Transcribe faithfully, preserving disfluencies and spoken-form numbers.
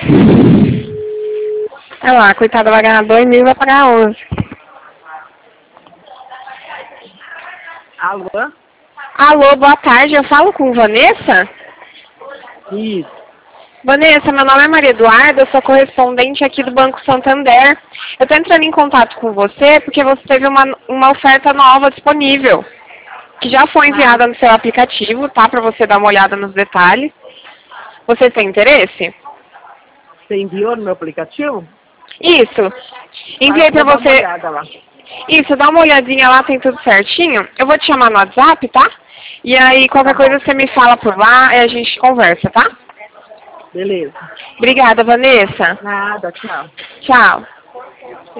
Olha lá, coitada, vai ganhar dois mil e vai pagar onze. Alô? Alô, boa tarde, eu falo com Vanessa? Isso. Vanessa, meu nome é Maria Eduarda, eu sou correspondente aqui do Banco Santander. Eu estou entrando em contato com você porque você teve uma, uma oferta nova disponível, que já foi enviada no seu aplicativo, tá? Para você dar uma olhada nos detalhes. Você tem interesse? Você enviou no meu aplicativo? Isso. Enviei para Vou dar uma você. olhada lá. Isso, dá uma olhadinha lá, tem tudo certinho. Eu vou te chamar no WhatsApp, tá? E aí, qualquer Tá bom. coisa você me fala por lá e a gente conversa, tá? Beleza. Obrigada, Vanessa. Nada, tchau. Tchau.